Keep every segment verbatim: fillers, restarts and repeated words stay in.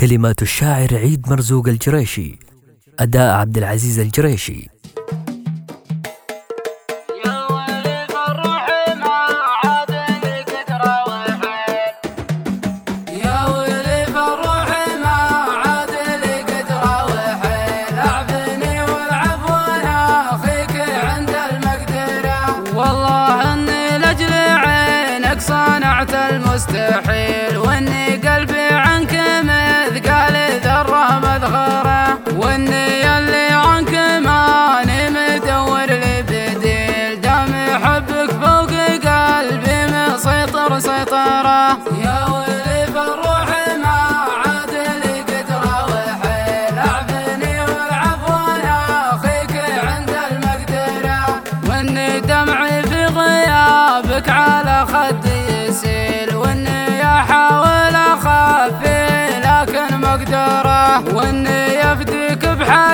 كلمات الشاعر عيد مرزوق الجريشي، أداء عبد العزيز الجريشي. والله اني لاجل عينك صنعت المستحيل، واني قلبي عنك مثقال ذره مذخره، واني اللي عنك ماني مدور لي بديل، دام حبك فوق قلبي مسيطر سيطره. يا ويلي بالروح ما عاد لي قدره وحيل، اعفني والعفو انا اخيك عند المقدره، واني دمعي في غيابك على خدي يسيل، واني احاول اخفي لكن مقدره، واني افديك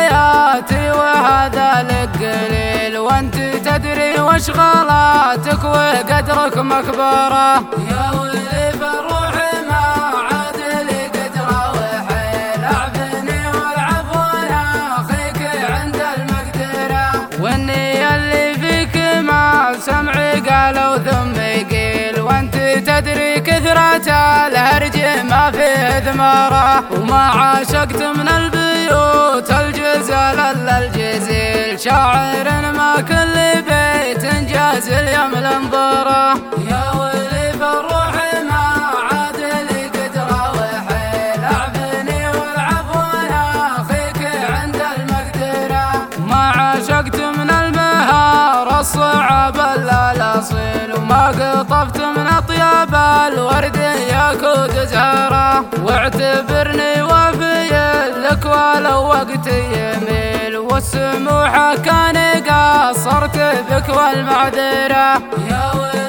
بحياتي وهذا لك قليل، وانت تدري وش غلاتك وقدرك مكبره. يا ويلي بالروح ما عاد لي قدره وحيل، اعفني والعفو انا اخيك عند المقدره، واني اللي فيك ما سمعي قالوا ثم يقيل، وانت تدري كثرة الهرج ما فيه ثمره، وما عاشقت من البيوت الجزل الا الجزيل، شاعر ما كل بيت جازل يملى انظره. يا ويلي بالروح ما عاد لي قدره وحيل، اعفني والعفو انا اخيك عند المقدره، ما عاشقت من المهار الصعب الا الاصيل، وما قطفت من اطيب الورد ياكود زهره، واعتبرني وفي لك ولو وقت يميل، والسموحه كان قصرت بك والمعذره. يا